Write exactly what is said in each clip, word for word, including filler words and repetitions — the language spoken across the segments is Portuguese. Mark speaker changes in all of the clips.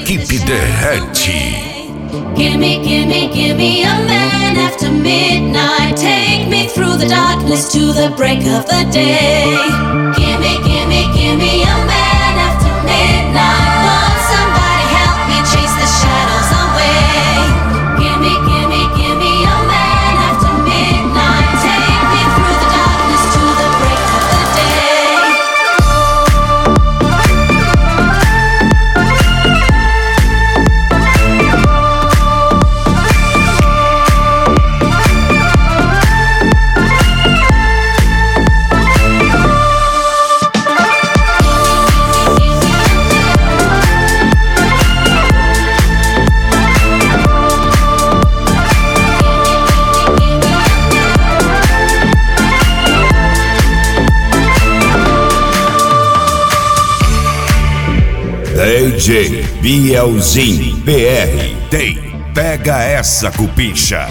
Speaker 1: equipe derrete.
Speaker 2: Gimme, gimme, gimme a man after midnight. Take me through the darkness to the break of the day. Gimme, gimme, gimme a man after midnight. Won't somebody help me chase the shadows away? Gimme, gimme, gimme a man after midnight. Take me through the darkness to the break of the day.
Speaker 1: D J Bielzinho P R tem Pega Essa Cupincha.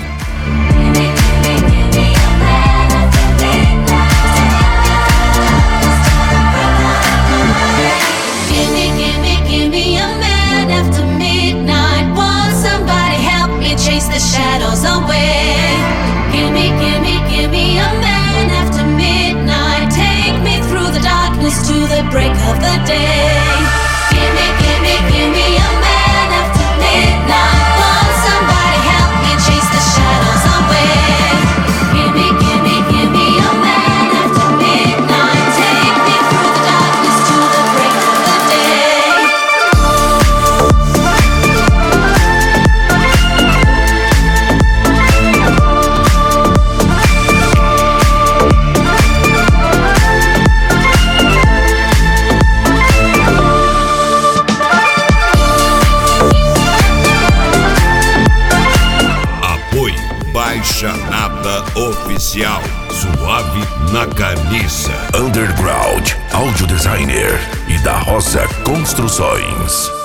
Speaker 2: Gimme, gimme, gimme a man after midnight. Won't somebody help me chase the shadows away? Gimme, gimme, gimme a man after midnight. Take me through the darkness to the break of the day. Gimme, gimme, gimme a man after midnight. Won't somebody help me chase the shadows away? Gimme, gimme, gimme a man after midnight. Take me through the darkness to the break of the day.
Speaker 1: Baixa Nada Oficial, suave na carniça. Underground, Audio Designer e da Roça Construções.